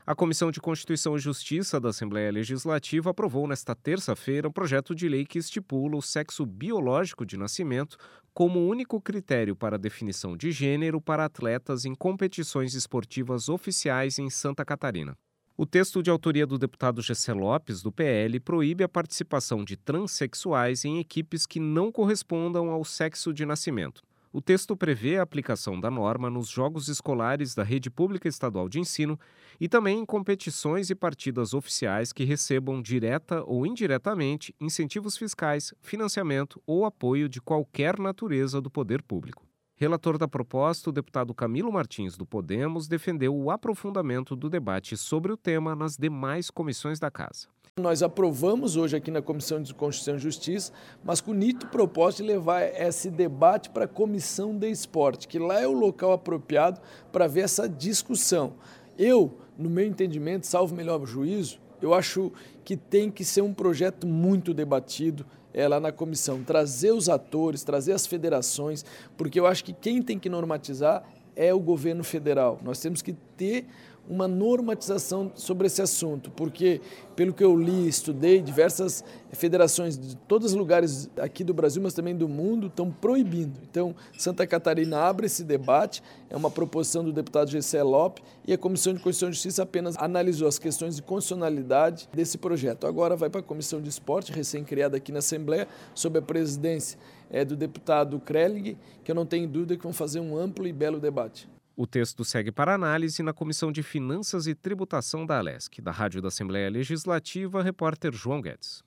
A Comissão de Constituição e Justiça da Assembleia Legislativa aprovou nesta terça-feira um projeto de lei que estipula o sexo biológico de nascimento como único critério para a definição de gênero para atletas em competições esportivas oficiais em Santa Catarina. O texto de autoria do deputado Gessé Lopes, do PL, proíbe a participação de transexuais em equipes que não correspondam ao sexo de nascimento. O texto prevê a aplicação da norma nos jogos escolares da rede pública estadual de ensino e também em competições e partidas oficiais que recebam direta ou indiretamente incentivos fiscais, financiamento ou apoio de qualquer natureza do poder público. Relator da proposta, o deputado Camilo Martins, do Podemos, defendeu o aprofundamento do debate sobre o tema nas demais comissões da Casa. Nós aprovamos hoje aqui na Comissão de Constituição e Justiça, mas com o nítido propósito de levar esse debate para a Comissão de Esporte, que lá é o local apropriado para ver essa discussão. Eu, no meu entendimento, salvo melhor juízo, eu acho que tem que ser um projeto muito debatido lá na comissão, trazer os atores, trazer as federações, porque eu acho que quem tem que normatizar é o governo federal. Nós temos que ter uma normatização sobre esse assunto, porque, pelo que eu li, estudei, diversas federações de todos os lugares aqui do Brasil, mas também do mundo, estão proibindo. Então, Santa Catarina abre esse debate, é uma proposição do deputado Gessé Lopes, e a Comissão de Constituição e Justiça apenas analisou as questões de constitucionalidade desse projeto. Agora vai para a Comissão de Esporte, recém-criada aqui na Assembleia, sob a presidência do deputado Krellig, que eu não tenho dúvida que vão fazer um amplo e belo debate. O texto segue para análise na Comissão de Finanças e Tributação da Alesc. Da Rádio da Assembleia Legislativa, repórter João Guedes.